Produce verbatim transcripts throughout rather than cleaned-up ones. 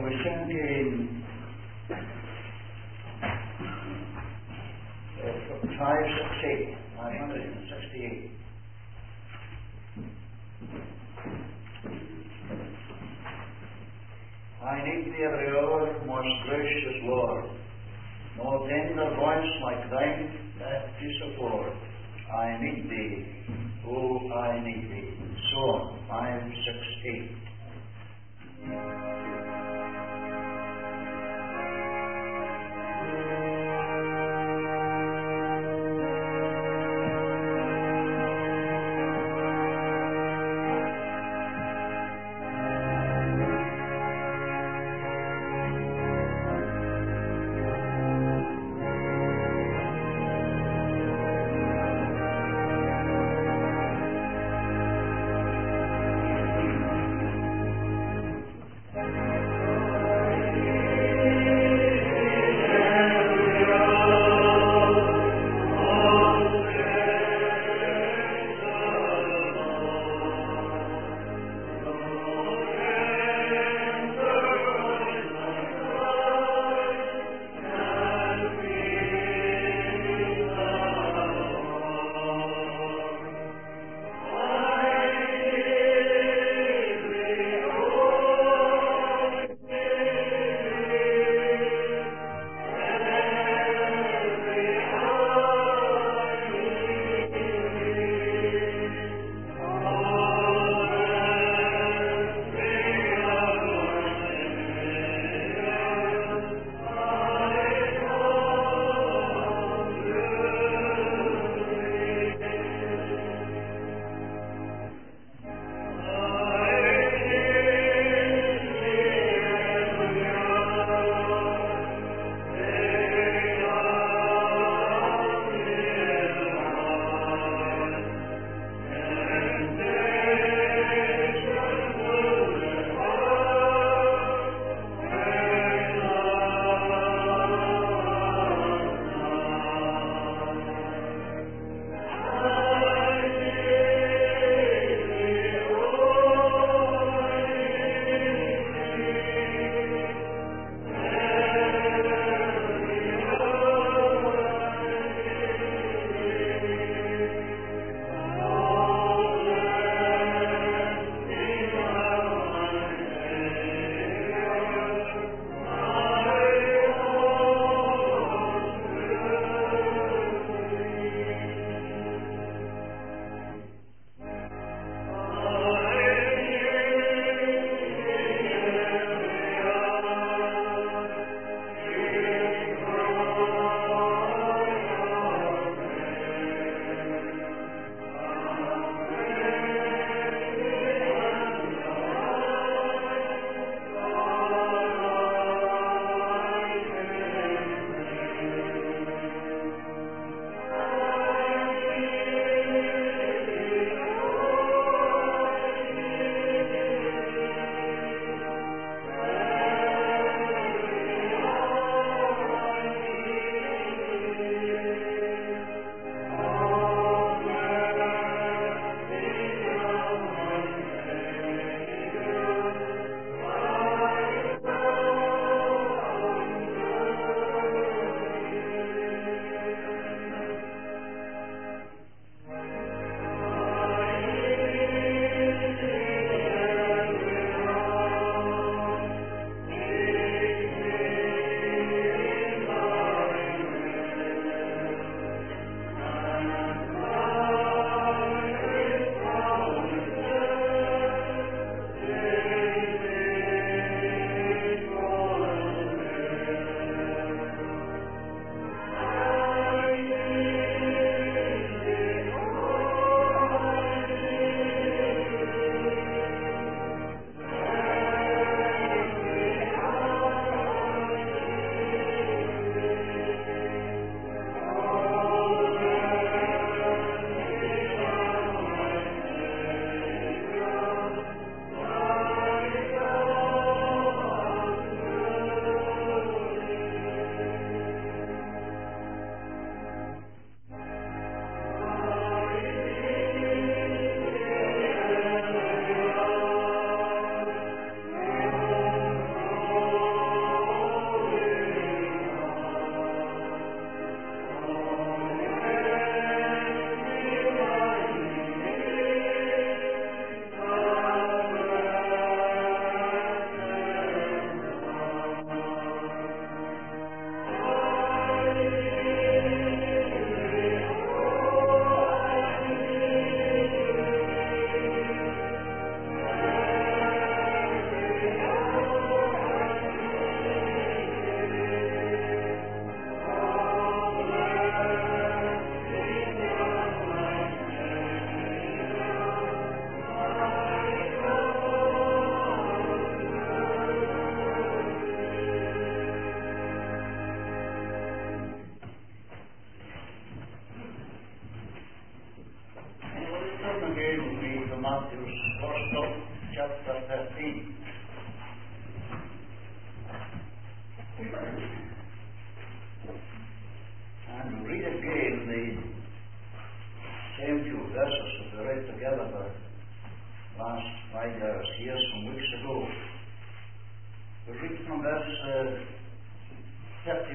we sing in uh, five sixty-eight, five hundred sixty-eight. I need thee every hour, most gracious Lord. No tender voice like thine that to support. I need thee, oh, I need thee. So on, five, six, eight.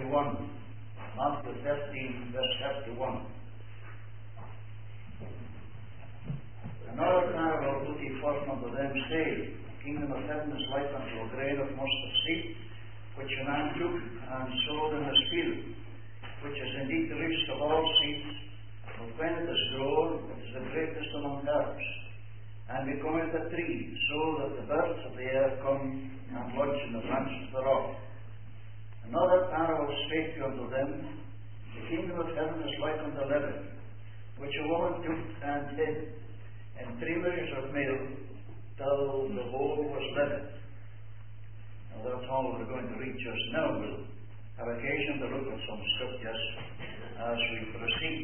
thirty-one. Matthew fifteen, verse thirty-one. Another parable put he forth unto them, saying, The kingdom of heaven is like unto a grain of mustard seed, which a man took and sowed in his field, which is indeed the least of all seeds, but when it is grown, it is the greatest among herbs, and becometh a tree, so that the birds of the air come and lodge in the branches thereof. Another parable spake he unto them, The kingdom of heaven is like unto leaven, which a woman took and hid in three measures of meal, till the whole was leavened. Now that's all we're going to read just now. We'll have occasion to look at some scriptures as we proceed.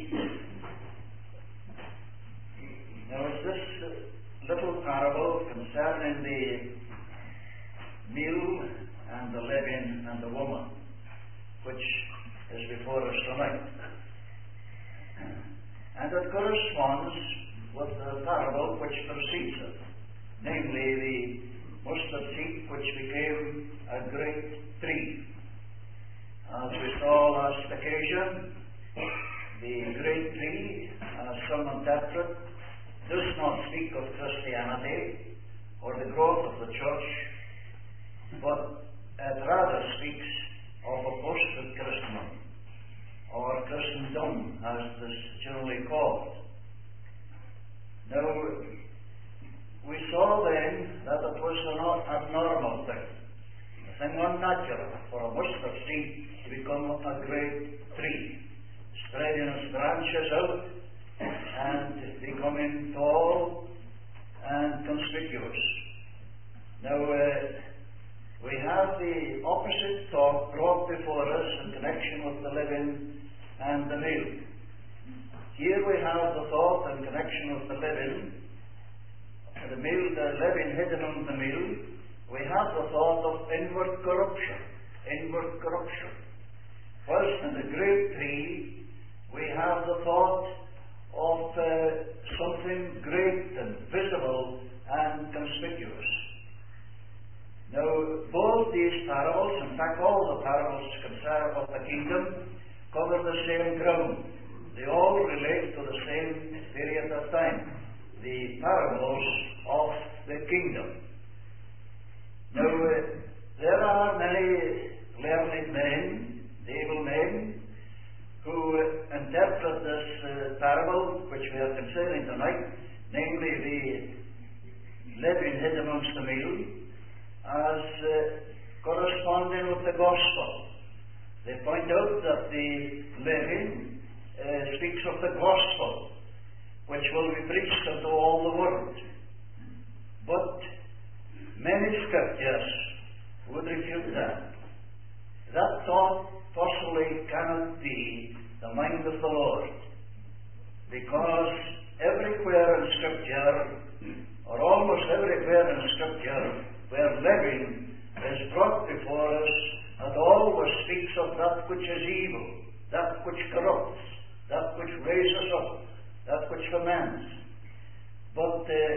Now it's this little parable concerning the meal and the leaven and the woman, which is before us tonight. And it corresponds with the parable which precedes it, namely the mustard seed which became a great tree. As we saw last occasion, the great tree, as some interpret, does not speak of Christianity or the growth of the church, but it rather speaks of apostate Christendom, or Christendom as it is generally called. Now, we saw then that it was an abnormal thing, a thing unnatural for a mustard seed to become a great tree, spreading its branches out and becoming tall and conspicuous. Now, uh, we have the opposite thought brought before us in connection with the leaven and the meal. Here we have the thought in connection with the leaven, the meal, the leaven hidden on the meal. We have the thought of inward corruption, inward corruption. Whilst in the great tree, we have the thought of uh, something great and visible and conspicuous. Now, both these parables, in fact all the parables concerned with the kingdom, cover the same ground. They all relate to the same period of time, the parables of the kingdom. Now, uh, there are many learned men, able men, who uh, interpret this uh, parable which we are considering tonight, namely the leaven hid amongst the meal, as uh, corresponding with the gospel. They point out that the leaven uh, speaks of the gospel, which will be preached unto all the world. But many scriptures would refute that. That thought possibly cannot be the mind of the Lord, because everywhere in Scripture, or almost everywhere in Scripture, where leaven is brought before us, it always speaks of that which is evil, that which corrupts, that which raises up, that which ferments. But uh,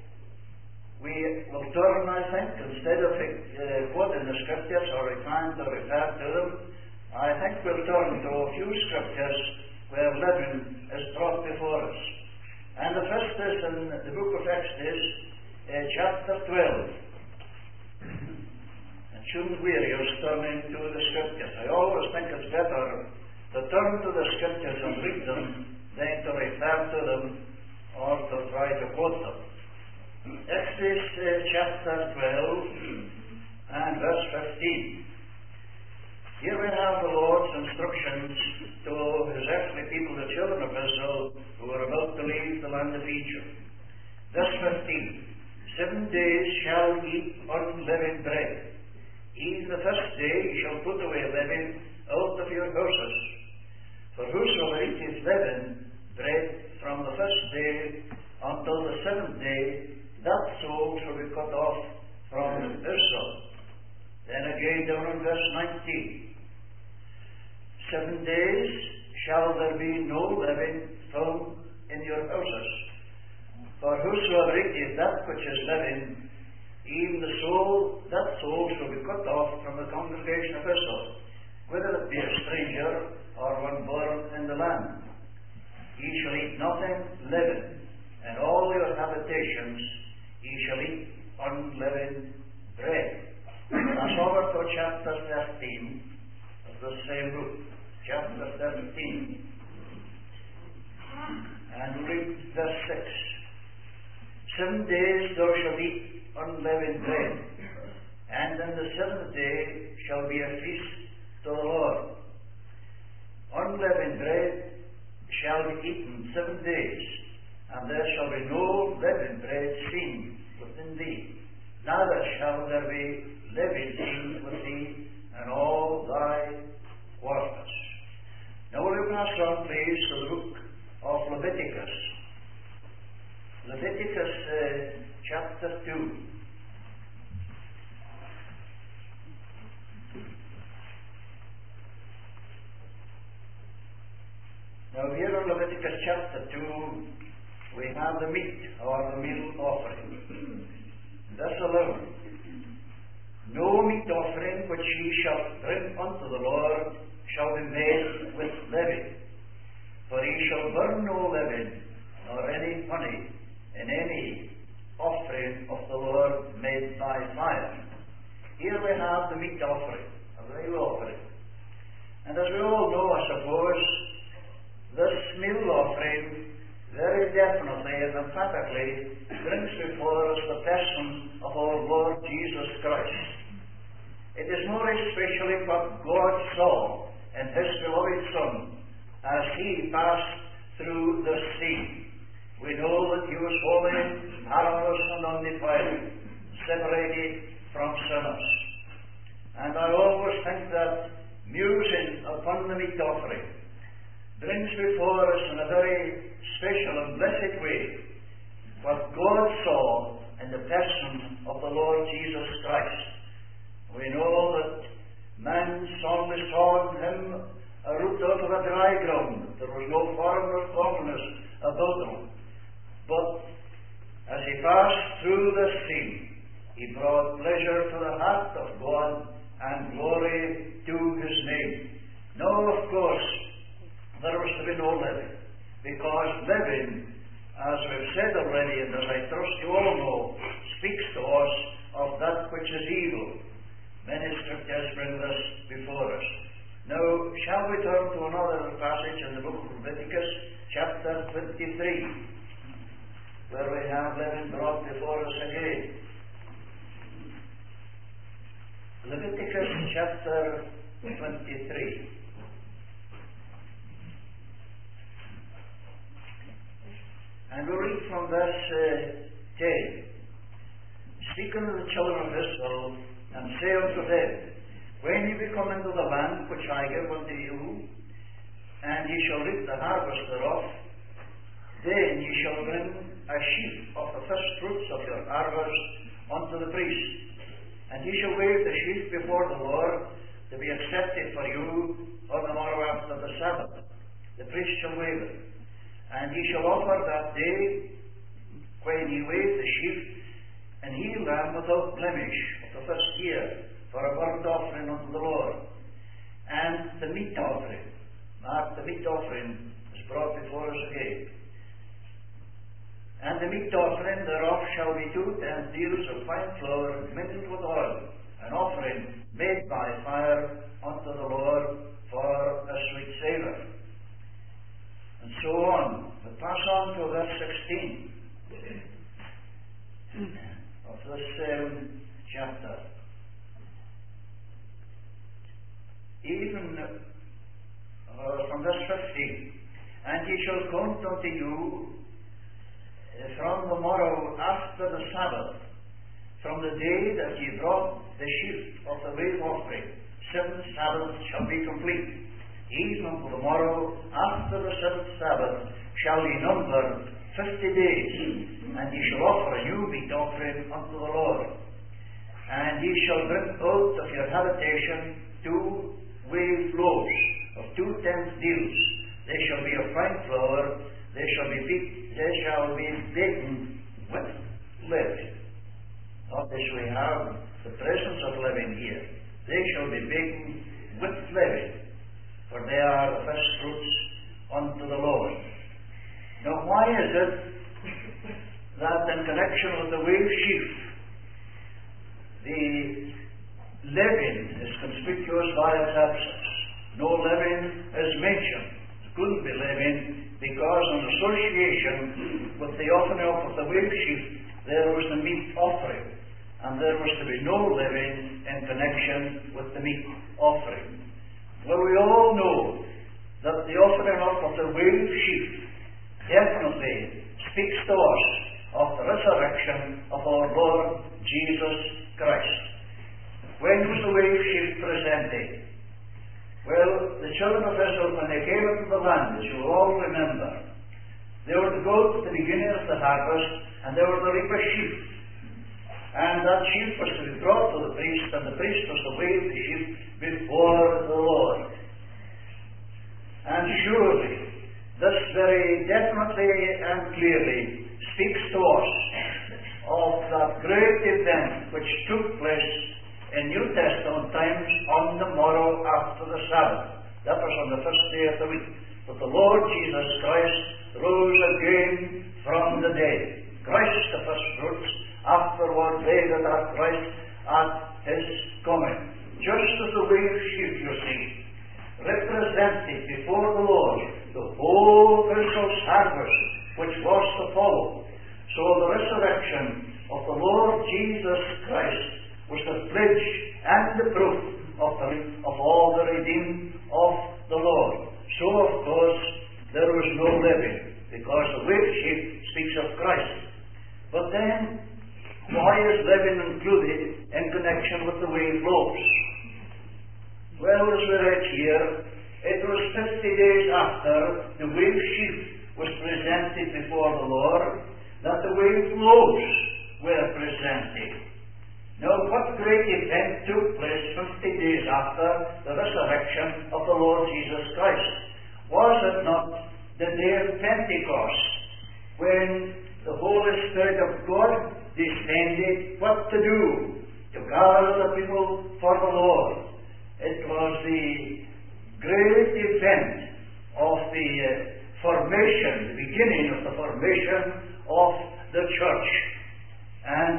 we will turn, I think, instead of uh, quoting the Scriptures or trying to refer to them, I think we'll turn to a few Scriptures where leaven is brought before us. And the first is in the book of Exodus, uh, chapter twelve. It shouldn't weary us turning to the Scriptures. I always think it's better to turn to the Scriptures and read them than to refer to them or to try to quote them. Exodus uh, chapter twelve and verse fifteen. Here we have the Lord's instructions to his earthly people, the children of Israel, who were about to leave the land of Egypt. Verse fifteen. Seven days shall ye eat unleavened bread. Even the first day ye shall put away leaven out of your houses. For whosoever eateth leavened bread from the first day until the seventh day, that soul shall be cut off from Israel. Then again down in verse nineteen. Seven days shall there be no leaven found in your houses. For whosoever eateth that which is leavened, even the soul, that soul shall be cut off from the congregation of Israel. whether it be a stranger or one born in the land. Ye shall eat nothing living, and all your habitations ye shall eat unleavened bread. That's over to chapter thirteen of the same book. Chapter thirteen. And read verse six. Seven days thou shalt eat unleavened bread, and in the seventh day shall be a feast to the Lord. Unleavened bread shall be eaten seven days, and there shall be no leavened bread seen within thee, neither shall there be leaven seen with thee in all thy quarters. Now will you pass on, please, to the book of Leviticus. Leviticus uh, chapter two. Now here in Leviticus chapter two, we have the meat or the meal offering. Verse eleven. No meat offering which ye shall bring unto the Lord shall be made with leaven, for ye shall burn no leaven, nor any honey, in any offering of the Lord made by fire. Here we have the meat offering, a meal offering. And as we all know, I suppose, this meal offering very definitely and emphatically brings before us the person of our Lord Jesus Christ. It is more especially what God saw in His beloved Son as He passed through the sea. We know that He was holy, harmless, and undefiled, separated from sinners. And I always think that musing upon the meat offering brings before us in a very special and blessed way what God saw in the person of the Lord Jesus Christ. We know that man only saw in Him a root out of a dry ground. There was no form or commonness about Him. But as He passed through the sea, He brought pleasure to the heart of God and glory to His name. Now, of course, there was to be no leaven, because leaven, as we've said already, and as I trust you all know, speaks to us of that which is evil. Many scriptures bring this before us. Now, shall we turn to another passage in the book of Leviticus, chapter twenty-three, where we have leaven brought before us again. Leviticus chapter twenty-three. And we read from verse uh, ten. Speak unto the children of Israel, and say unto them, when ye be come into the land which I give unto you, and ye shall reap the harvest thereof, then ye shall bring a sheaf of the first fruits of your harvest unto the priest. And ye shall wave the sheaf before the Lord, to be accepted for you on the morrow after the Sabbath. The priest shall wave it. And ye shall offer that day, when ye wave the sheaf, an ewe lamb without blemish of the first year, for a burnt offering unto the Lord. And the meat offering, mark, the meat offering is brought before us again. And the meat offering thereof shall be two tenth deals of fine flour mingled with oil, an offering made by fire unto the Lord for a sweet savour. And so on. We pass on to verse sixteen of this same chapter. Even uh, from verse fifteen. And ye shall count unto you uh, from the morrow after the Sabbath, from the day that ye brought the sheaf of the wave offering, seven Sabbaths shall be complete. Even unto the morrow after the seventh Sabbath shall ye number fifty days, and ye shall offer a new meat offering unto the Lord. And ye shall bring out of your habitation two wave loaves of two tenth deals. They shall be of fine flour, they shall be beat, they shall be baken with leaven. Notice we have the presence of leaven here. They shall be baken with leaven, for they are the first fruits unto the Lord. Now, why is it that in connection with the wave sheaf, the leaven is conspicuous by its absence? No leaven is mentioned. It couldn't be leaven because in association with the offering up of the wave sheaf, there was the meat offering, and there was to be no leaven in connection with the meat offering. Well, we all know that the offering up of the wave sheaf definitely speaks to us of the resurrection of our Lord Jesus Christ. When was the wave sheaf presented? Well, the children of Israel, when they came into the land, as you all remember, they were to go to the beginning of the harvest, and they were to reap a sheaf. And that sheaf was to be brought to the priest, and the priest was to wave the sheaf before the Lord. And surely, this very definitely and clearly speaks to us of that great event which took place in New Testament times on the morrow after the Sabbath. That was on the first day of the week. But the Lord Jesus Christ rose again from the dead. Christ the first fruits, afterward they that are Christ at his coming. Just as the wave sheaf, you see, represented before the Lord the whole Christmas harvest which was to follow, so the resurrection of the Lord Jesus Christ was the pledge and the proof of, the, of all the redeemed of the Lord. So, of course, there was no leaven, because the wave sheaf speaks of Christ. But then, why is leaven included in connection with the wave loaves? Well, as we read here, it was fifty days after the wave sheaf was presented before the Lord that the wave loaves were presented. Now, what great event took place fifty days after the resurrection of the Lord Jesus Christ? Was it not the day of Pentecost, when the Holy Spirit of God descended? What to do? To gather the people for the Lord. It was the great event of the uh, formation, the beginning of the formation of the church. And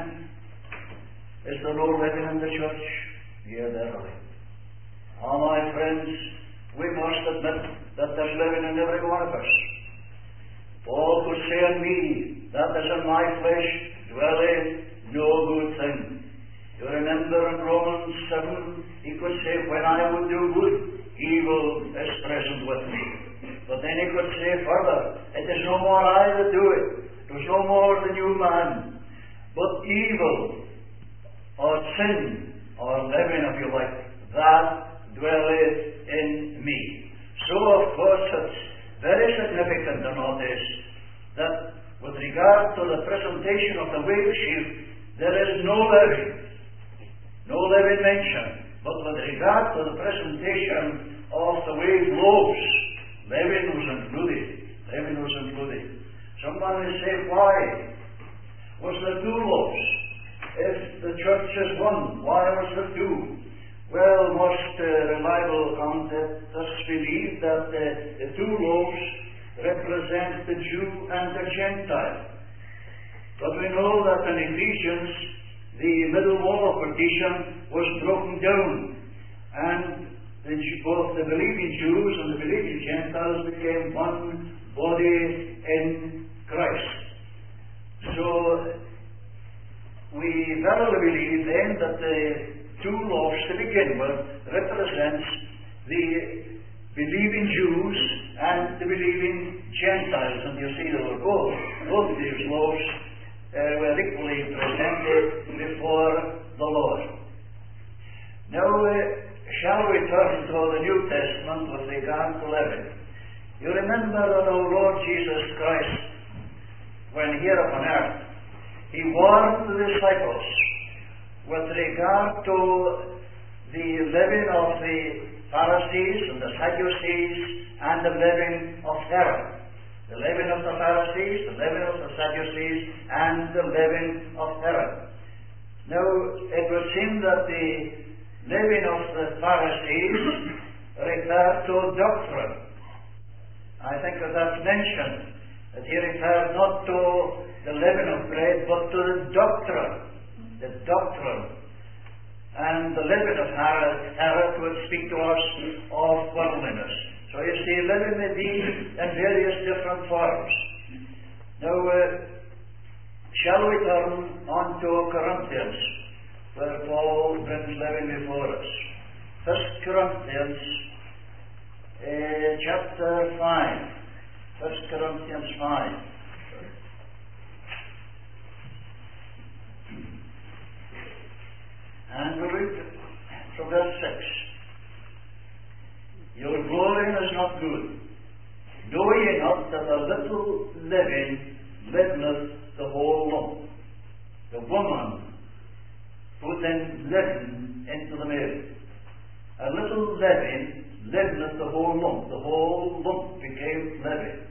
is there no leaven in the church? Yeah, there is. Oh, my friends, we must admit that there's leaven in every one of us. Paul could say in me, that is in my flesh, dwelleth no good thing. You remember in Romans seven, he could say, when I would do good, evil is present with me. But then he could say further, it is no more I that do it. It was no more the new man, but evil, or sin, or leaven, if you like, that dwelleth in me. So, of course, it's very significant to notice that with regard to the presentation of the wave sheaf, there is no leaven. No leaven mentioned. But with regard to the presentation of the wave loaves, leaven was included. Leaven was included. Someone will say, why was there two loaves? If the church is one, why was there two? Well, most uh, reliable commentators believe that uh, the two loaves represent the Jew and the Gentile. But we know that in Ephesians, the middle wall of partition was broken down, and the, both the believing Jews and the believing Gentiles became one body in Christ. So, we verily believe then that the two loaves to begin with represents the believing Jews and the believing Gentiles. And you see, they were both, both these loaves uh, were equally presented before the Lord. Now, uh, shall we turn to the New Testament with regard to leaven? You remember that our Lord Jesus Christ, when here upon earth, he warned the disciples with regard to the leaven of the Pharisees and the Sadducees and the leaven of Herod. The leaven of the Pharisees, the leaven of the Sadducees, and the leaven of Herod. Now, it would seem that the living of the Pharisees referred to doctrine. I think that that's mentioned, that he referred not to the living of bread, but to the doctrine. The doctrine. And the living of Herod, Herod would speak to us of worldliness. So you see, living may be in various different forms. Now, uh, shall we turn on to Corinthians, where Paul brings living before us. First Corinthians uh, chapter five. First Corinthians five. And we read from verse six. Your glorying is not good. Know ye not that a little leaven leaveneth the whole lump? The woman put in leaven into the mill. A little leaven leaveneth the whole lump. The whole lump became leaven.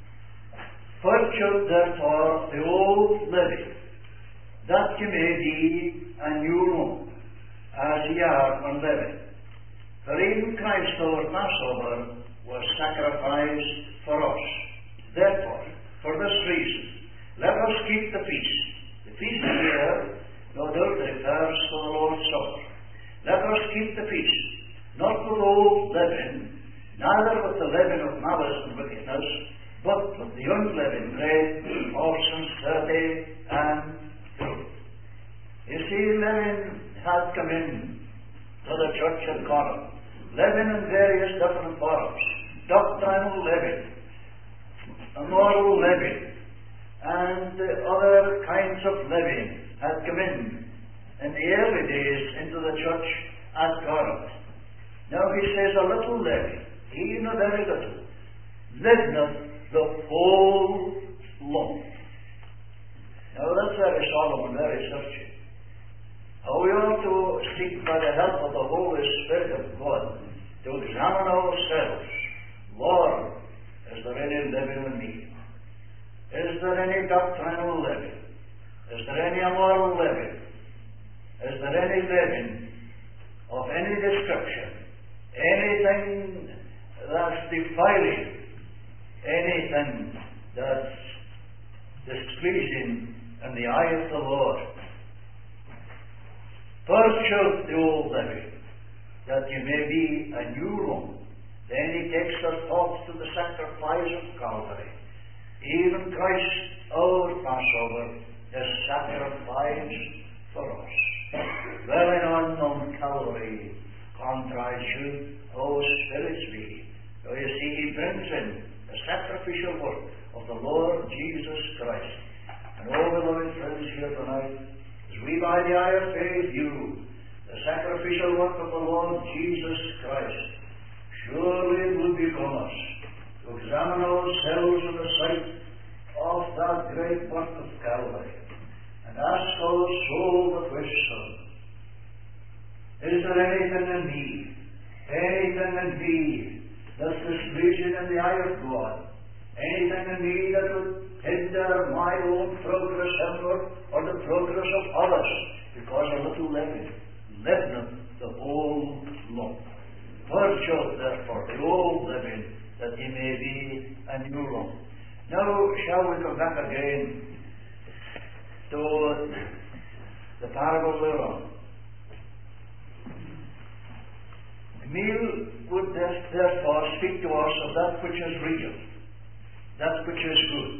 Purge therefore the old leaven, that ye may be a new lump, as ye are unleavened. For even Christ our Passover was sacrificed for us. Therefore, for this reason, let us keep the feast. The feast here, no doubt, refers to the Lord's Supper. Let us keep the feast, not with old leaven, neither with the leaven of malice and wickedness, but with the unleavened bread of sincerity and truth. You see, leaven had come in to the church at Corinth. Leaven in various different forms. Doctrinal leaven, moral leaven, and uh, other kinds of leaven had come in in the early days into the church at Corinth. Now he says a little leaven, even a very little, leaveneth the whole lump. Now that's very solemn and very searching. How we ought to seek by the help of the Holy Spirit of God to examine ourselves. Lord, is there any leaven in me? Is there any doctrinal leaven? Is there any immoral leaven? Is there any leaven of any description? Anything that's defiling? Anything that's displeasing in the eye of the Lord? Purge out the old leaven, that you may be a new lump. Then he takes us thoughts to the sacrifice of Calvary. Even Christ, our Passover, is sacrificed for us. Dwelling on on Calvary, contrast should our spirits be. So you see, he brings in the sacrificial work of the Lord Jesus Christ. And all beloved friends here tonight, as we by the eye of faith view the sacrificial work of the Lord Jesus Christ, surely it would become us to examine ourselves in the sight of that great work of Calvary and ask our soul the question, is there anything in me, anything in me that's displeasing in the eye of God, anything in me that would hinder my own progress ever or the progress of others, because a little leaven leaveneth the whole lump. Purge out therefore the old leaven, that ye may be a new lump. Now shall we come back again to the parable thereof. The meal would therefore speak to us of that which is real, that which is good.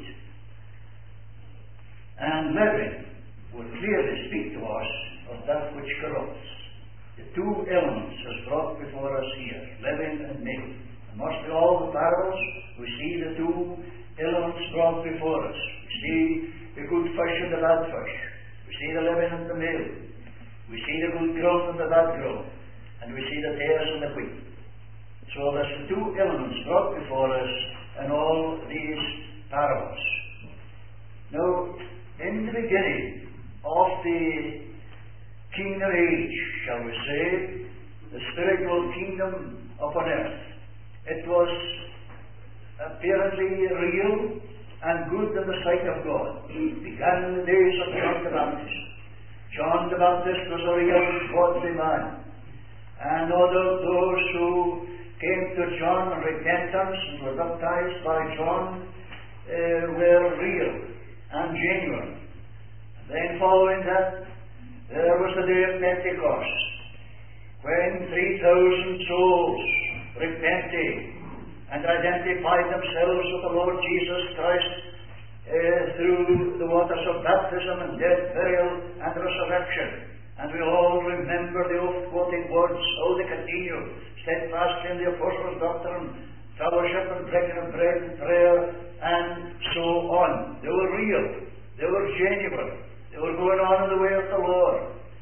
And leaven would clearly speak to us of that which corrupts. The two elements as brought before us here, leaven and meal. And mostly all the parables, we see the two elements brought before us. We see the good fish and the bad fish. We see the leaven and the meal. We see the good growth and the bad growth. And we see the tares and the wheat. So there's the two elements brought before us in all these parables. Now, in the beginning of the kingdom age, shall we say, the spiritual kingdom upon earth, it was apparently real and good in the sight of God. It began in the days of John the Baptist. John the Baptist was a real godly man. And no doubt those who came to John in repentance and were baptized by John uh, were real and genuine. And then following that, there was the day of Pentecost, when three thousand souls repented and identified themselves with the Lord Jesus Christ uh, through the waters of baptism and death, burial, and resurrection. And we all remember the oft-quoted words, how they continue, steadfast in the apostles' doctrine, fellowship and breaking of bread and prayer, and so on. They were real. They were genuine. They were going on in the way of the Lord.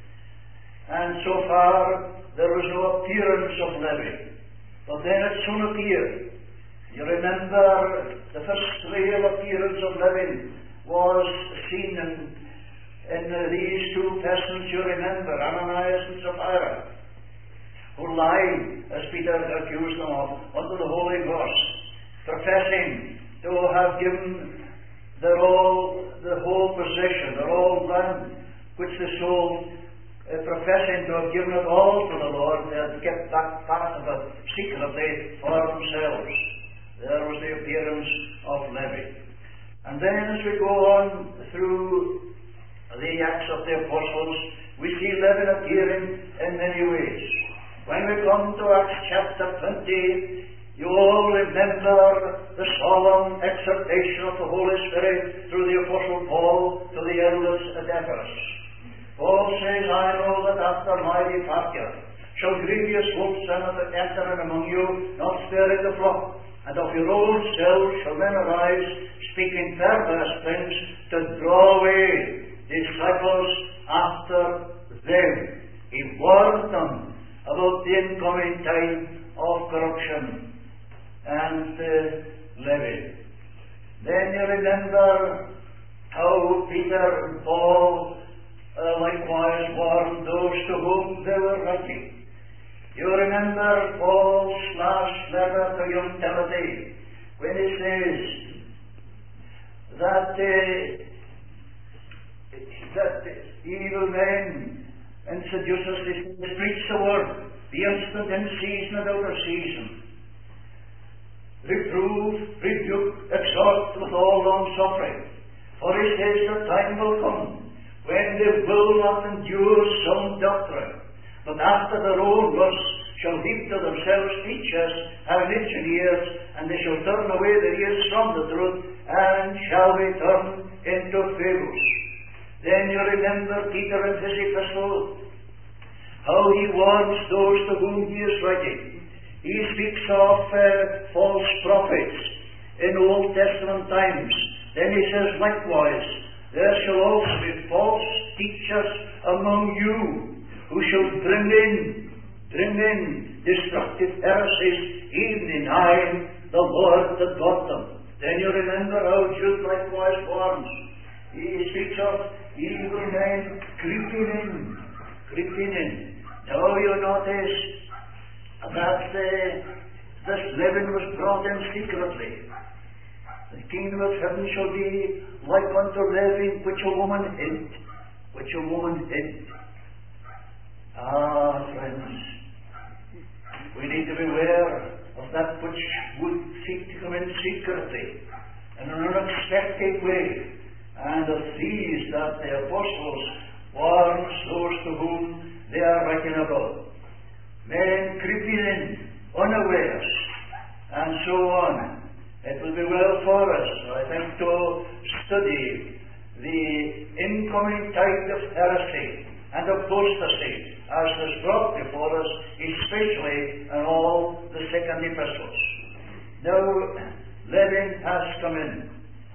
And so far, there was no appearance of leaven. But then it soon appeared. You remember the first real appearance of leaven was seen in, in uh, these two persons you remember, Ananias and Sapphira, who lied, as Peter accused them of, under the Holy Ghost, professing to have given their all, the whole possession, their all land, which they sold, uh, professing to have given it all to the Lord. They had kept back part of it secretly for themselves. There was the appearance of Levi. And then as we go on through the Acts of the Apostles, we see Levi appearing in many ways. When we come to Acts chapter twenty, you all remember the solemn exhortation of the Holy Spirit through the Apostle Paul to the elders at Ephesus. Paul says, I know that after my departure shall grievous wolves enter in among you, not sparing the flock. And of your own selves shall men arise, speaking perverse things, to draw away disciples after them. He warned them about the incoming time of corruption and uh, Levi. Then you remember how Peter and Paul uh, likewise warned those to whom they were writing. You remember Paul's last letter to young Timothy, when he says that uh, that evil men and seducers preach the word, be instant in season and out of season. Reprove, rebuke, exhort with all long suffering. For he says the time will come when they will not endure sound doctrine, but after their own lusts shall heap to themselves teachers having itching ears, and they shall turn away their ears from the truth, and shall be turned into fables. Then you remember Peter in his epistle, how he warns those to whom he is writing. He speaks of uh, false prophets in Old Testament times. Then he says, likewise, there shall also be false teachers among you, who shall bring in, bring in destructive heresies, even denying the Lord that got them. Then you remember how Jude likewise warns. He speaks of evil men creeping in, creeping in. Now you notice that uh, this leaven was brought in secretly. The kingdom of heaven shall be like unto leaven which a woman hid, which a woman hid. Ah, friends, we need to beware of that which would seek to come in secretly, in an unexpected way, and of these that the apostles warns those to whom they are writing about. Men creeping in unawares, and so on. It will be well for us, I think, to study the incoming tide of heresy and apostasy as is brought before us, especially in all the second epistles. Now, leaven has come in,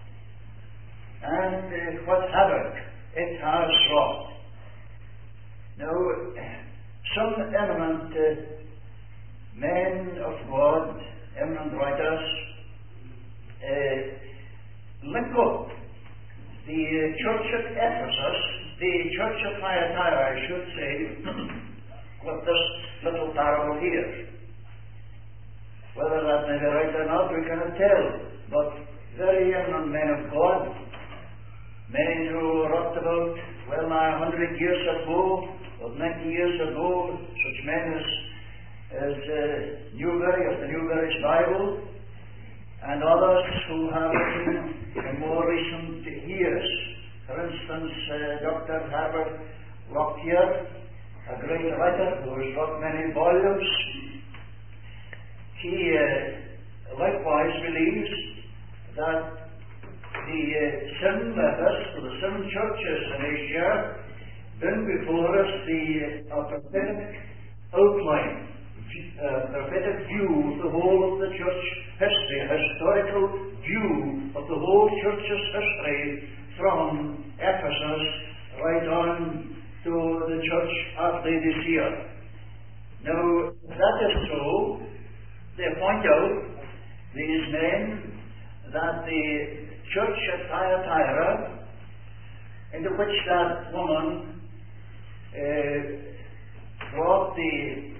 and uh, what havoc it has wrought. Now, some eminent uh, men of God, eminent writers, uh, link up the uh, church of Ephesus, the church of Thyatira, I should say, with this little parable here. Whether that may be right or not, we cannot tell, but very eminent men of God, men who wrote about, well, nigh a hundred years ago, or ninety years ago, such men as as uh, Newberry of the Newberry's Bible, and others who have written in more recent years. For instance, uh, Doctor Herbert Lockyer, a great writer who has wrote many volumes, he uh, likewise believes that the uh, seven letters to the seven churches in Asia bring before us the uh, prophetic outline, uh, prophetic view of the whole of the church history, a historical view of the whole church's history from Ephesus right on to the church at Laodicea. Now, if that is so, they point out, these men, that the church at Thyatira, into which that woman uh, brought the,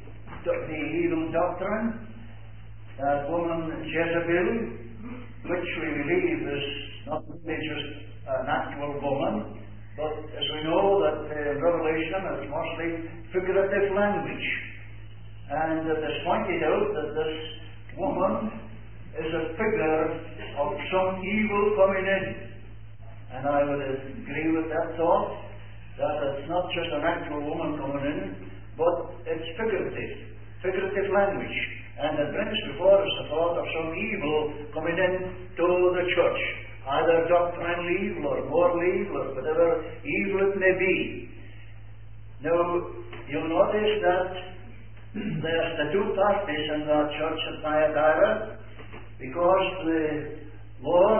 the evil doctrine, that woman Jezebel, which we believe is not really just an actual woman, but as we know that uh, Revelation is mostly figurative language. And it is pointed out that this woman is a figure of some evil coming in. And I would agree with that thought, that it's not just an actual woman coming in, but it's figurative, figurative language. And it brings before us the thought of some evil coming in to the church, either doctrinal evil or moral evil or whatever evil it may be. Now, you'll notice that there's the two parties in the church at Thyatira, because the Lord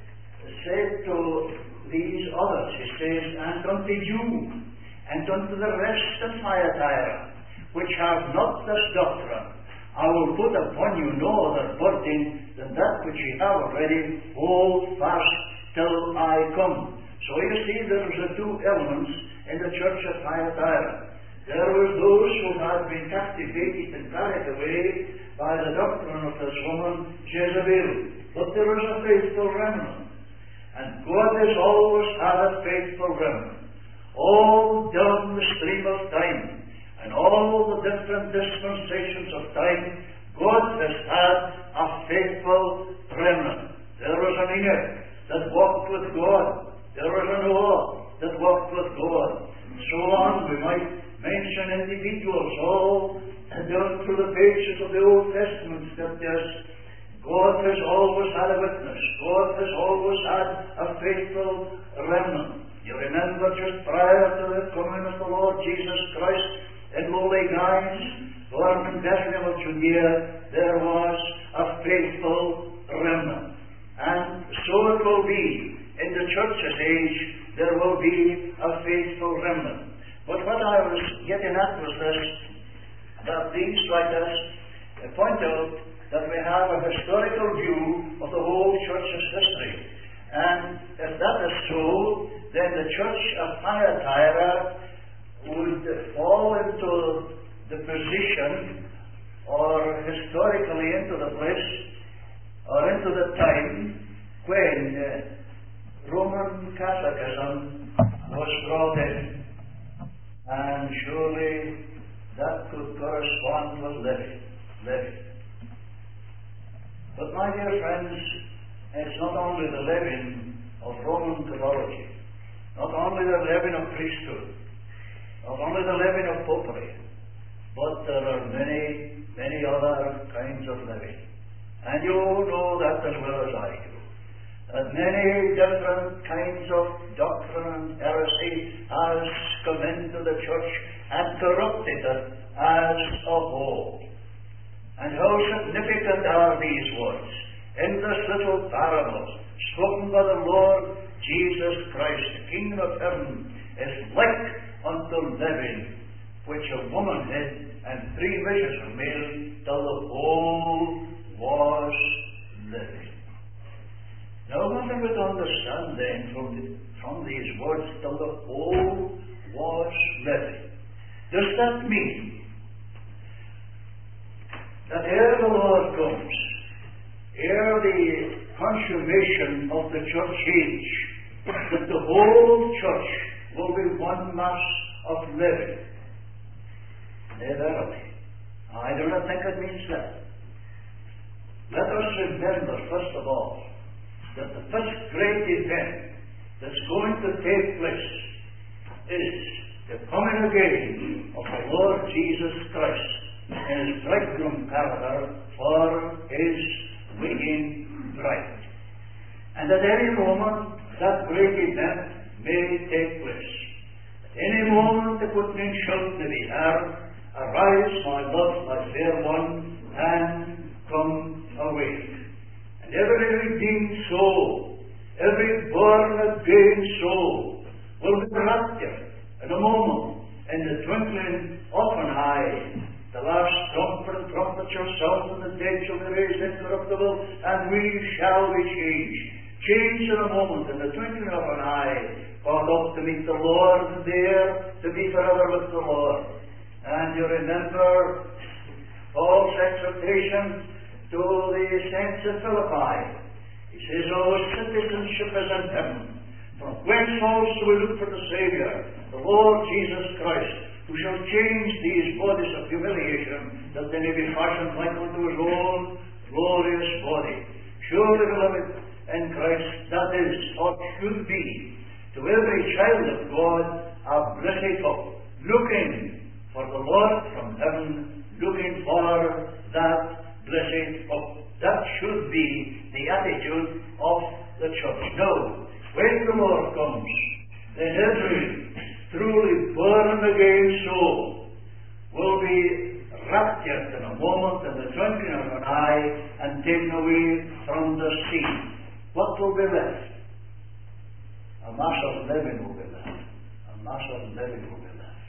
said to these others, He says, and unto you, and unto the rest of Thyatira, which have not this doctrine, I will put upon you no other burden than that which ye have already. Hold fast till I come. So you see, there was the two elements in the church at Thyatira. There were those who had been captivated and carried away by the doctrine of this woman Jezebel. But there was a faithful remnant. And God has always had a faithful remnant. All down the stream of time, and all the different dispensations of time, God has had a faithful remnant. There was an Enoch that walked with God. There was a Noah that walked with God. And so on, we might mention individuals all down through the pages of the Old Testament that yes, God has always had a witness. God has always had a faithful remnant. You remember just prior to the coming of the Lord Jesus Christ in lowly guise, born in Bethlehem of Judea, there was a faithful remnant. And so it will be in the church's age, there will be a faithful remnant. But what I was getting at was this, that these writers point out that we have a historical view of the whole church's history. And if that is so, then the church of Thyatira would fall into the position, or historically into the place, or into the time when uh, Roman Catholicism was brought in. And surely that could correspond with living. living. But my dear friends, it's not only the leaven of Roman Catholicism, not only the leaven of priesthood, not only the leaven of popery, but there are many, many other kinds of leaven. And you know that as well as I do, that many different kinds of doctrine and heresy has come into the church and corrupted it as a whole. And how significant are these words in this little parable spoken by the Lord Jesus Christ. The kingdom of heaven is like unto leaven, which a woman hid, and three measures of meal, till the whole was leavened. Now, what am I to understand then from, the, from these words, till the whole was leavened? Does that mean that ere the Lord comes, ere the consummation of the church age, that the whole church will be one mass of living? Nay, verily, I do not think it means that. Let us remember, first of all, that the first great event that's going to take place is the coming again of the Lord Jesus Christ in his bridegroom parlor for his waiting bride. And at any moment that great event may take place. At any moment the quickening shout to be heard, "Arise, my love, my fair one, and come awake." And every redeemed soul, every born-again soul, will be raptured in a moment, in the twinkling of an eye. The last trumpet and trumpet shall sound, and the dead shall be raised incorruptible, and we shall be changed. Changed in a moment, in the twinkling of an eye, caught up to meet the Lord, and there to be forever with the Lord. And you remember Paul's exhortation to the saints of Philippi. He says, "Our citizenship is in heaven, from whence also we look for the Saviour, the Lord Jesus Christ, who shall change these bodies of humiliation, that they may be fashioned like unto his own glorious body." Surely, beloved, in Christ, that is what should be to every child of God a blessed hope, looking for the Lord from heaven, looking for that blessed hope. That should be the attitude of the church. Now, when the Lord comes, then every truly born-again soul will be raptured in a moment, in the twinkling of an eye, and taken away from the scene. What will be left? A mass of living will be left. A mass of living will be left.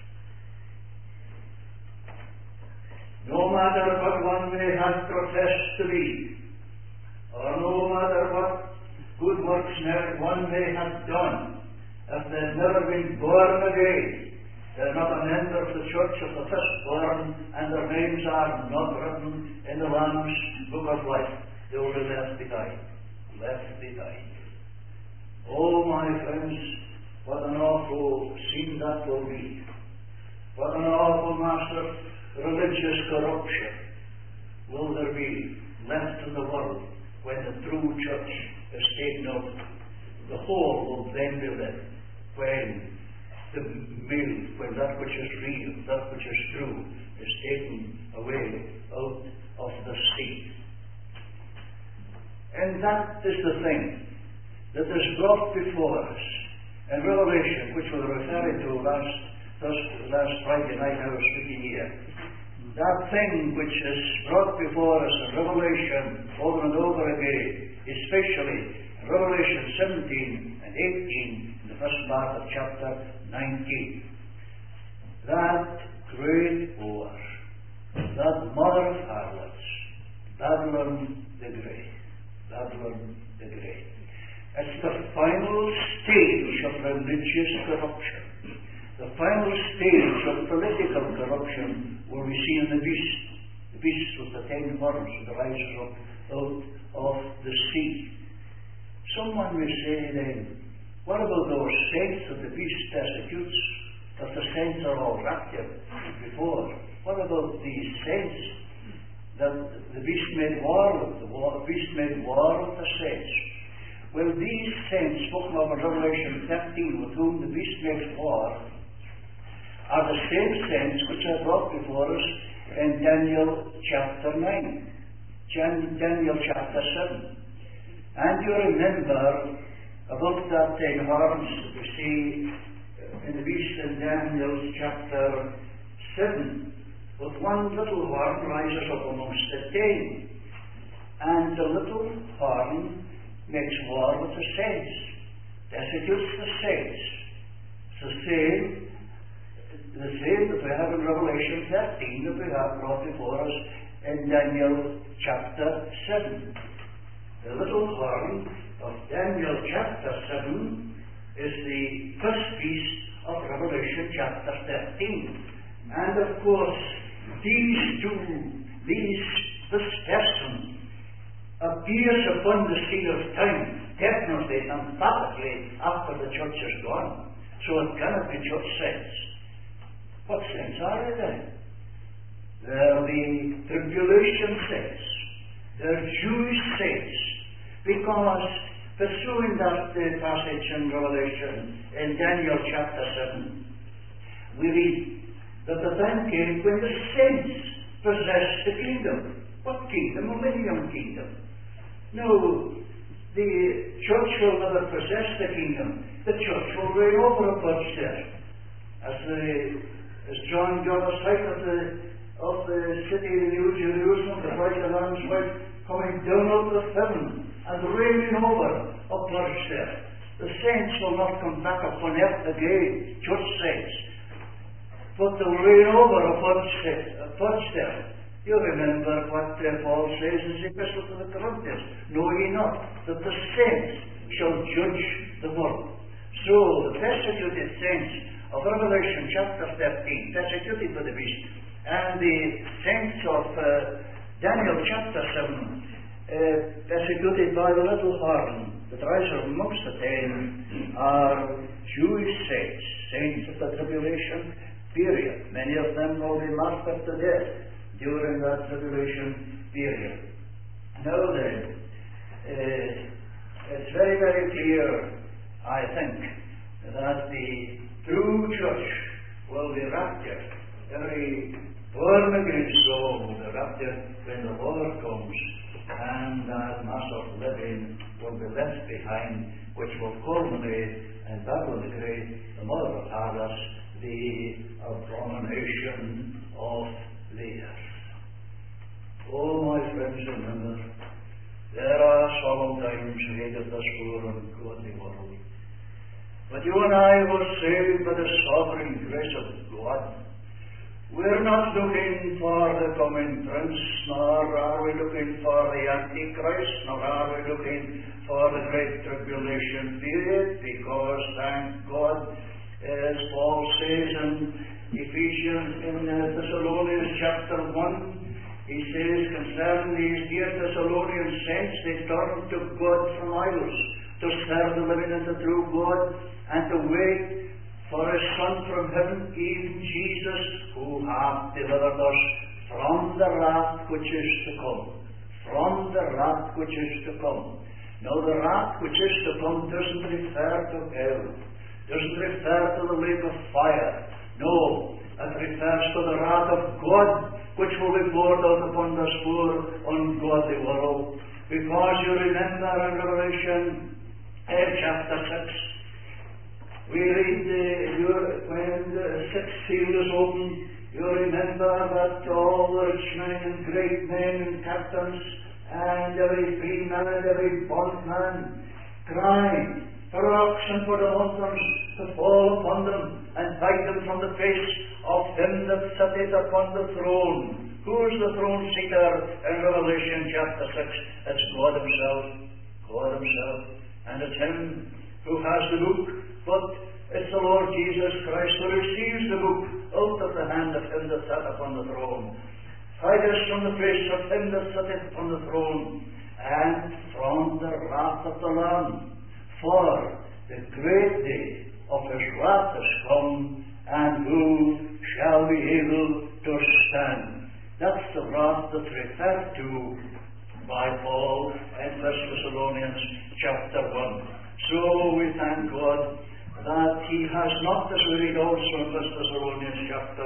No matter what one may have professed to be, or no matter what good works one may have done, if they've never been born again, they're not a member of the church of the firstborn, and their names are not written in the Lamb's book of life. They will be left behind. Left behind. Oh, my friends, what an awful scene that will be. What an awful mass of religious corruption will there be left in the world when the true church is taken up. The whole will then be left when the mill, when that which is real, that which is true, is taken away out of the sea. And that is the thing that is brought before us in Revelation, which we were referring to last, last Friday night I was speaking here. That thing which is brought before us in Revelation over and over again, especially in Revelation seventeen and eighteen, in the first part of chapter nineteen. That great whore, that mother of harlots, Babylon the Great. Babylon the Great. It's the final stage of religious corruption. The final stage of political corruption where we see in the beast, the beast with the ten horns that rises up out of the sea. Someone may say then, what about those saints that the beast persecutes, that the saints are all raptured before? What about these saints that the beast made war with, the, war, the beast made war with the saints? Well, these saints spoken of in Revelation thirteen, with whom the beast makes war, are the same saints which are brought before us in Daniel chapter nine, Daniel chapter seven. And you remember about that ten horns that we see in the beast in Daniel chapter seven. But one little horn rises up amongst the ten, and the little horn makes war with the saints, persecutes the saints. It's the same, the same that we have in Revelation thirteen that we have brought before us in Daniel chapter seven. The little horn of Daniel chapter seven is the first beast of Revelation chapter thirteen. And of course, these two, these, this person appears upon the scene of time, definitely, emphatically, after the church is gone. So it cannot be church saints. What saints are they then? They're the tribulation saints. They're Jewish saints. Because pursuing that uh, passage in Revelation in Daniel chapter seven, we read that the time came when the saints possessed the kingdom. What kingdom? A millennium kingdom. No, the church will never possess the kingdom. The church will reign over upon there. As, the, as John gave us sight of the, of the city of New Jerusalem, the bride of the Lamb's wife, coming down out of heaven and reigning over upon there. The saints will not come back upon earth again, church saints, but they'll reign over upon there. You remember what uh, Paul says in his epistle to the Corinthians. Know ye not that the saints shall judge the world? So the persecuted saints of Revelation chapter thirteen, persecuted by the beast, and the saints of uh, Daniel chapter seven, uh, persecuted by the little horn that rises amongst the ten, are Jewish saints, saints of the tribulation period. Many of them will be martyred to death during that tribulation period. Now then, uh, it's very, very clear, I think, that the true church will be raptured. Every born again soul will be raptured when the Lord comes, and that mass of living will be left behind, which will culminate in Babylon the Great, the mother of harlots, the abomination of the earth. Oh, my friends, remember, there are solemn times ahead of this poor and godly world. But you and I were saved by the sovereign grace of God. We're not looking for the coming prince, nor are we looking for the Antichrist, nor are we looking for the great tribulation period, because, thank God, as Paul says in Ephesians, in uh, Thessalonians chapter one, he says concerning these dear Thessalonian saints, they turned to God from idols, to serve the living and the true God, and to wait for His Son from heaven, even Jesus, who hath delivered us from the wrath which is to come. From the wrath which is to come. Now the wrath which is to come doesn't refer to hell, doesn't refer to the lake of fire. No, it refers to the wrath of God, which will be poured out upon this poor, ungodly world. Because you remember in Revelation uh, chapter six, we read uh, when the sixth seal is opened, you remember that all the rich men and great men and captains and every free man and every bondman cry for rocks and for the mountains to fall upon them and hide them from the face of him that sitteth upon the throne. Who is the throne seater in Revelation chapter six? It's God Himself. God Himself. And it's Him who has the book, but it's the Lord Jesus Christ who receives the book out of the hand of him that sat upon the throne. Hide us from the face of him that sitteth upon the throne, and from the wrath of the Lamb. For the great day of His wrath is come, and who shall be able to stand? That's the wrath that's referred to by Paul in First Thessalonians chapter one. So we thank God that He has not, as we read also in First Thessalonians chapter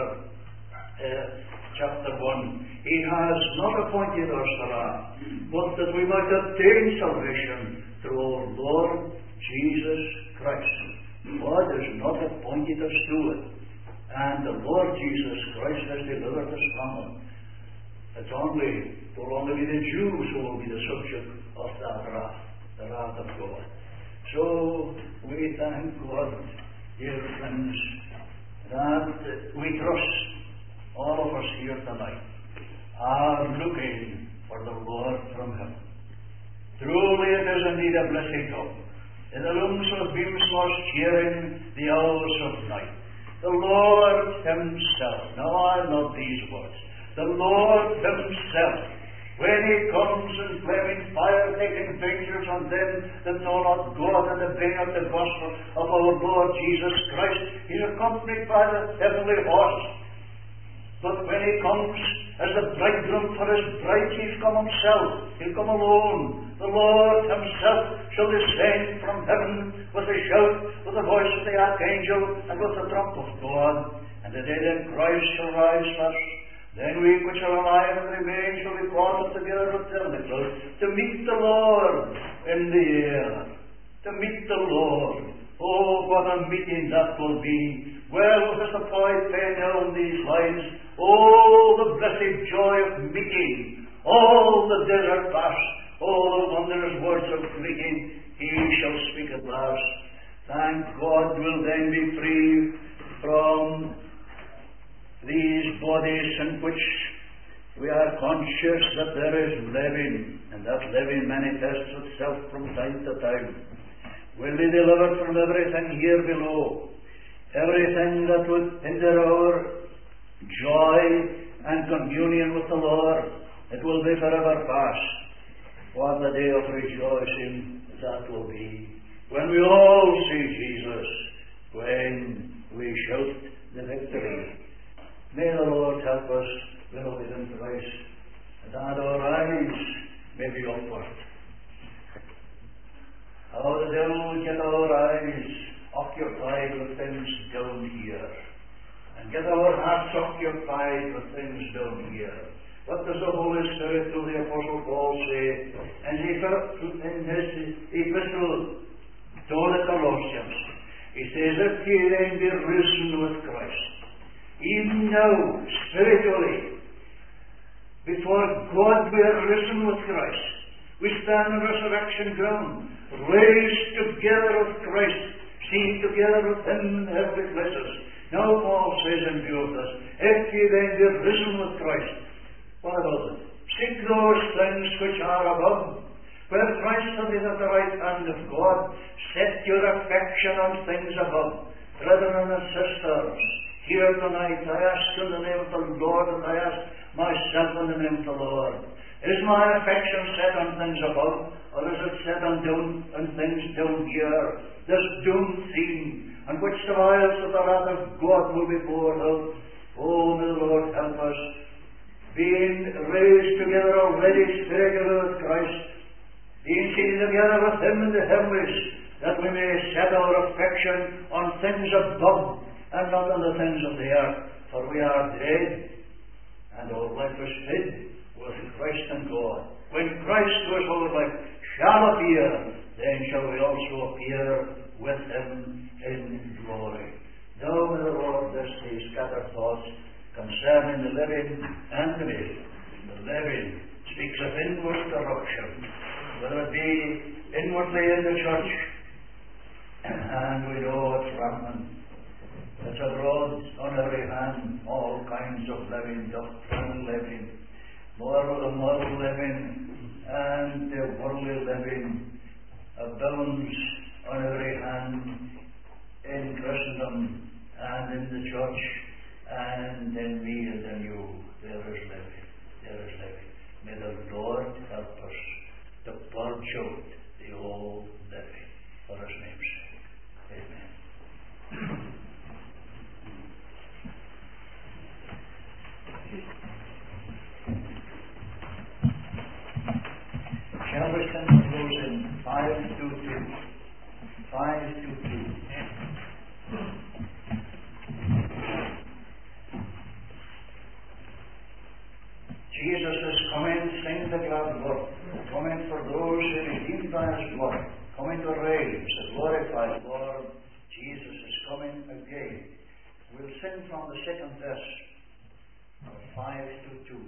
uh, chapter one, He has not appointed us to wrath, but that we might obtain salvation through our Lord Jesus Christ. God has not appointed us to it, and the Lord Jesus Christ has delivered us from it. It's only, it will only be the Jews who will be the subject of that wrath, the wrath of God. So we thank God, dear friends, that we trust all of us here tonight are looking for the Lord from heaven. Truly it is indeed a blessed hope. In the looms of beams was cheering the hours of night. The Lord Himself, now I love these words, the Lord Himself, when He comes in flaming fire, taking vengeance on them that know not God and obey not the gospel of our Lord Jesus Christ, He's accompanied by the heavenly host. But when He comes as the bridegroom for his bride. He'll come himself. He'll come alone. The Lord himself shall descend from heaven with a shout, with the voice of the archangel, and with the trump of God. And the dead in Christ shall rise first. Then we which are alive and remain shall be caught up together with them in the clouds, to meet the Lord in the air. To meet the Lord. Oh, what a meeting that will be. Well, as the poet penned down these lines, oh, the blessed joy of meeting, all the desert past, all the wondrous words of greeting, he shall speak at last. Thank God we'll then be free from these bodies in which we are conscious that there is living, and that living manifests itself from time to time. We'll be delivered from everything here below, everything that would hinder our joy and communion with the Lord. It will be forever past. What a day of rejoicing that will be, when we all see Jesus, when we shout the victory. May the Lord help us, beloved in Christ, that our eyes may be upward. How the devil get our eyes occupied with things down here, and get our hearts occupied with things down here. What does the Holy Spirit through the Apostle Paul say? And he in his epistle to the Colossians, he says, if ye then be risen with Christ, even now, spiritually, before God we are risen with Christ. We stand on resurrection ground, raised together with Christ, seen together with him in heavenly places. Now Paul says in view of this, if ye then be risen with Christ, what about it? Seek those things which are above, where Christ is at the right hand of God. Set your affection on things above. Brethren and sisters, here tonight I ask in the name of the Lord, and I ask myself in the name of the Lord, is my affection set on things above, or is it set on down on things down here? This doom theme, on which the vials of the wrath of God will be poured out. Oh, may the Lord help us, being raised together already spiritually with Christ, being seated together with him in the heavenlies, that we may set our affection on things above, and not on the things of the earth. For we are dead, and our life is hid with Christ in God. When Christ, who is our life, shall appear, then shall we also appear with him in glory. Now may the Lord bless these scattered thoughts concerning the living and the dead. The living speaks of inward corruption, whether it be inwardly in the church, and we know it's rampant. It's abroad on every hand, all kinds of living, doctrinal living, moral and moral living, and the worldly living abounds on every hand in Christendom and in the church, and in me and in you. There is living, there is living. May the Lord help us to purge out the old living for his name's sake. Amen. Shall we stand and close in five two two? five two two. Jesus is coming, sing the glad word, coming for those who are redeemed by his blood, coming to reign as a glorified Lord. Jesus is coming again. We'll sing from the second verse of five two two.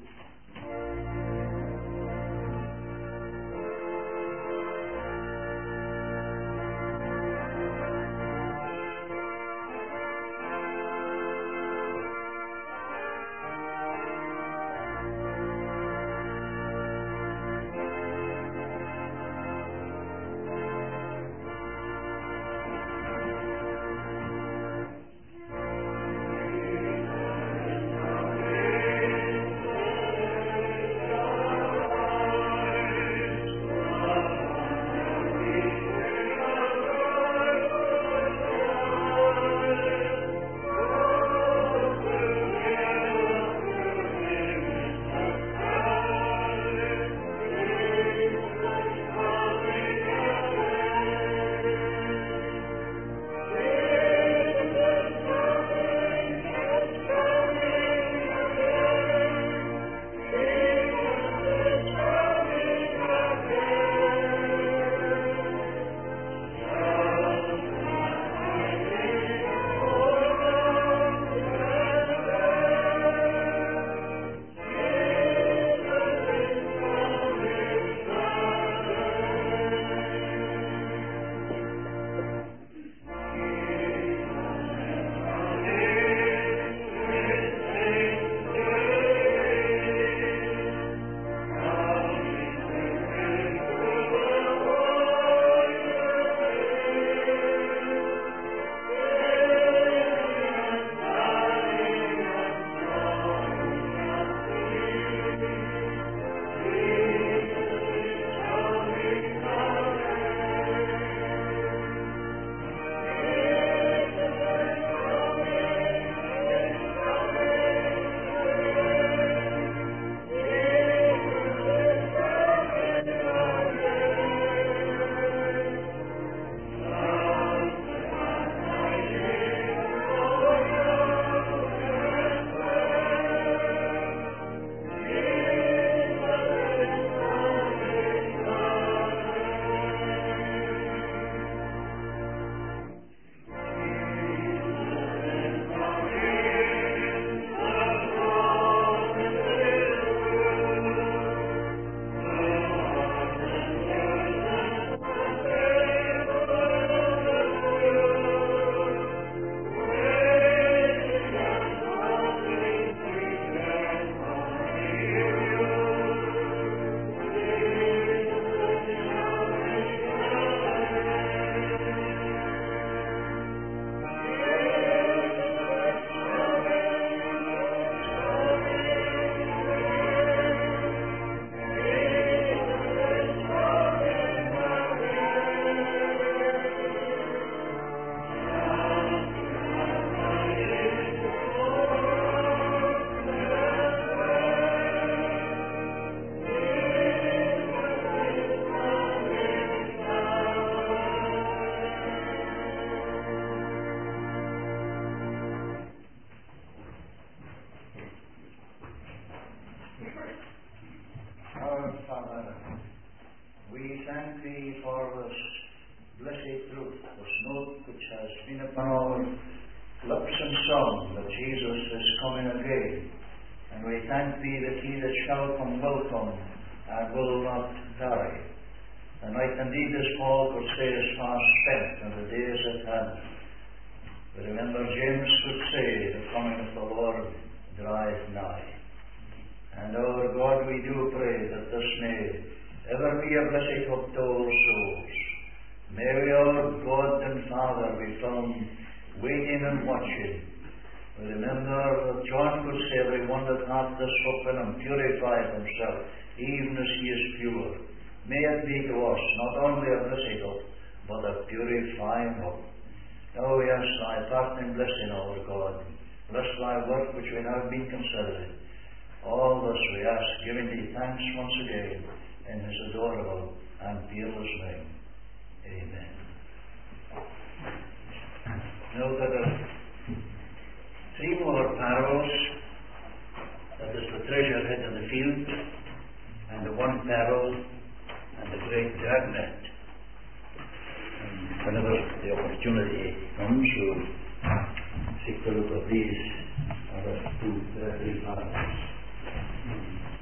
Our Father, we thank Thee for this blessed truth, this note which has been upon our lips and song, that Jesus is coming again. And we thank Thee that He that shall come will come and will not tarry. And like indeed as Paul could say, is fast spent and the day is at hand. But remember, James could say, the coming of the Lord draweth nigh. And our God, we do pray that this may ever be a blessed hope to all souls. May we, our God and Father, be found waiting and watching. We remember that John could say, every one that hath this hope in him purifieth himself, even as he is pure. May it be to us not only a blessed hope, but a purifying hope. Now we ask Thy parting blessing, our God. Bless Thy work which we have been considering. All this we ask, giving Thee thanks once again in His adorable and fearless name. Amen. Now there are three more parables. That is the treasure hid in the field, and the one parable, and the great dragnet. And whenever the opportunity comes, we'll take a look at these other two, uh, three parables.